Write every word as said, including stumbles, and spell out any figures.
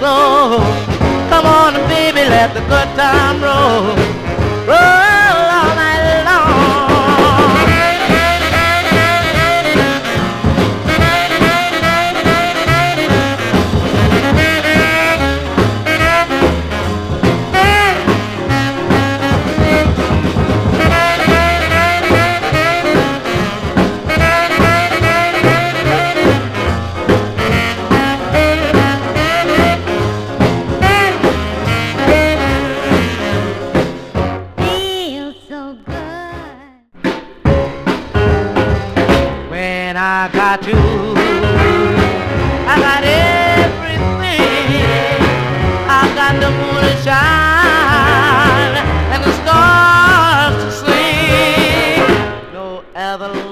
flow. Come on, baby, let the good time roll. Roll all night long. I got you, I got everything. I got the moon to shine and the stars to sing. No other